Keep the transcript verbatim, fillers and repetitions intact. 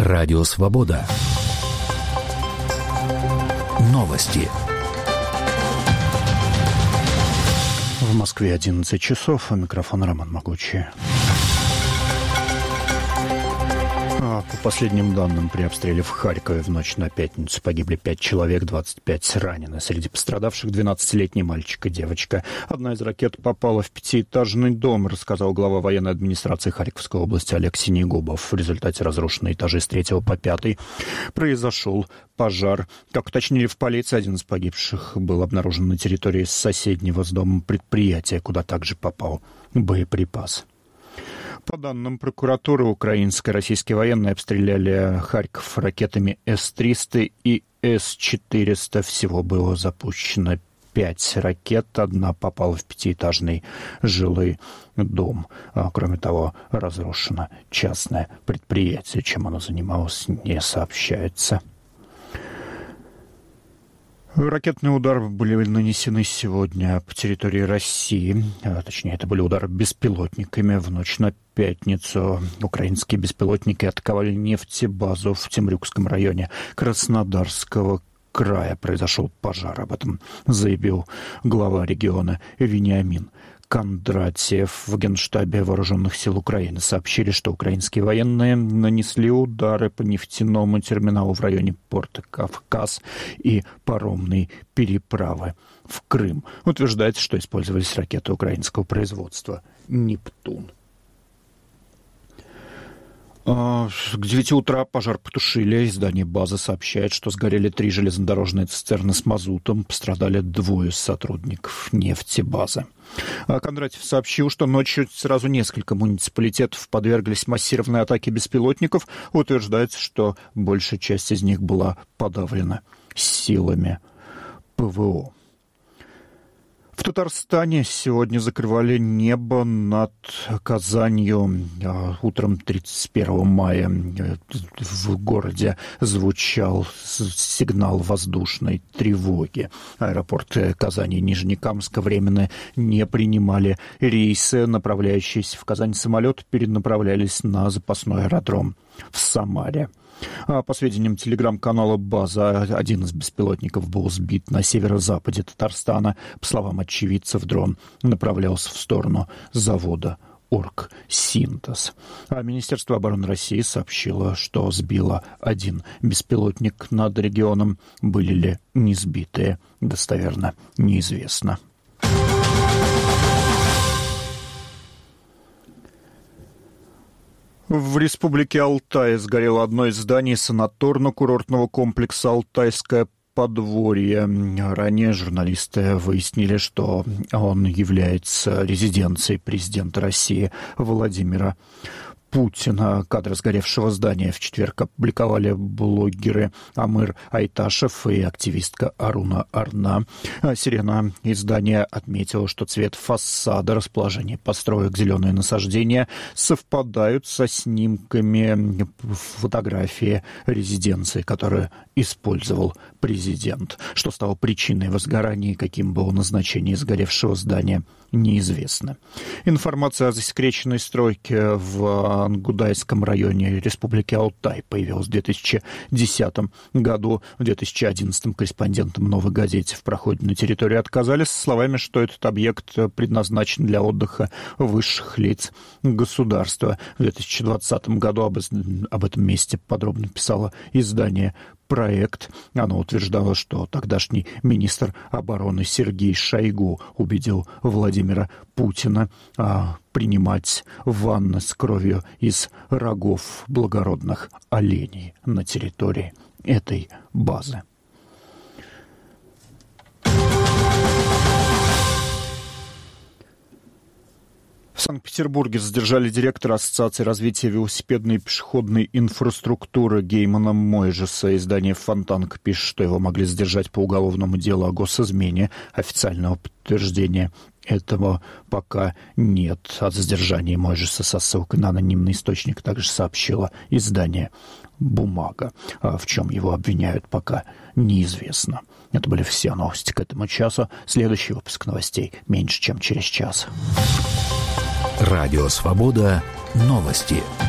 Радио Свобода. Новости. В Москве одиннадцать часов, а микрофон Роман Могучий. По последним данным, при обстреле в Харькове в ночь на пятницу погибли пять человек, двадцать пять ранены. Среди пострадавших двенадцатилетний мальчик и девочка. Одна из ракет попала в пятиэтажный дом, рассказал глава военной администрации Харьковской области Олег Синегубов. В результате разрушенные этажи с третьего по пятый произошел пожар. Как уточнили в полиции, один из погибших был обнаружен на территории соседнего с домом предприятия, куда также попал боеприпас. По данным прокуратуры украинской, российские военные обстреляли Харьков ракетами эс триста и эс четыреста. Всего было запущено пять ракет. Одна попала в пятиэтажный жилой дом. А, кроме того, разрушено частное предприятие. Чем оно занималось, не сообщается. Ракетные удары были нанесены сегодня по территории России. А, точнее, это были удары беспилотниками. В ночь на пятницу украинские беспилотники атаковали нефтебазу в Темрюкском районе Краснодарского края. Произошел пожар. Об этом заявил глава региона Вениамин Кондратьев. В Генштабе Вооруженных сил Украины сообщили, что украинские военные нанесли удары по нефтяному терминалу в районе порта Кавказ и паромной переправы в Крым. Утверждается, что использовались ракеты украинского производства «Нептун». К девяти утра пожар потушили. Издание «База» сообщает, что сгорели три железнодорожные цистерны с мазутом. Пострадали двое сотрудников нефтебазы. Кондратьев сообщил, что ночью сразу несколько муниципалитетов подверглись массированной атаке беспилотников. Утверждается, что большая часть из них была подавлена силами ПВО. В Татарстане сегодня закрывали небо над Казанью. Утром тридцать первого мая в городе звучал сигнал воздушной тревоги. Аэропорт Казани и Нижнекамска временно не принимали рейсы. Направляющиеся в Казань самолеты перенаправлялись на запасной аэродром в Самаре. По сведениям телеграм-канала «База», один из беспилотников был сбит на северо-западе Татарстана. По словам очевидцев, дрон направлялся в сторону завода «Оргсинтез». А Министерство обороны России сообщило, что сбило один беспилотник над регионом. Были ли не сбитые, достоверно неизвестно. В республике Алтай сгорело одно из зданий санаторно-курортного комплекса «Алтайское подворье». Ранее журналисты выяснили, что он является резиденцией президента России Владимира Путина. Кадры сгоревшего здания в четверг опубликовали блогеры Амир Айташев и активистка Аруна Арна. Сирена издания отметила, что цвет фасада, расположение построек, зеленые насаждения совпадают со снимками фотографии резиденции, которую использовал президент. Что стало причиной возгорания и каким было назначение сгоревшего здания, неизвестно. Информация о засекреченной стройке в Ангудайском районе Республики Алтай появилась в две тысячи десятом году. В две тысячи одиннадцатом корреспондентам «Новой газете» в проходе на территории отказали со словами, что этот объект предназначен для отдыха высших лиц государства. В две тысячи двадцатом году об, об этом месте подробно писало издание «Проект». Оно утверждало, что тогдашний министр обороны Сергей Шойгу убедил Владимира Путина а, принимать ванны с кровью из рогов благородных оленей на территории этой базы. В Санкт-Петербурге задержали директора Ассоциации развития велосипедной и пешеходной инфраструктуры Геймана Мойжеса. Издание «Фонтанка» пишет, что его могли задержать по уголовному делу о госизмене. Официального подтверждения этого пока нет. О задержании Мойжеса со ссылкой на анонимный источник также сообщило издание «Бумага». А в чем его обвиняют, пока неизвестно. Это были все новости к этому часу. Следующий выпуск новостей меньше, чем через час. Радио «Свобода». Новости.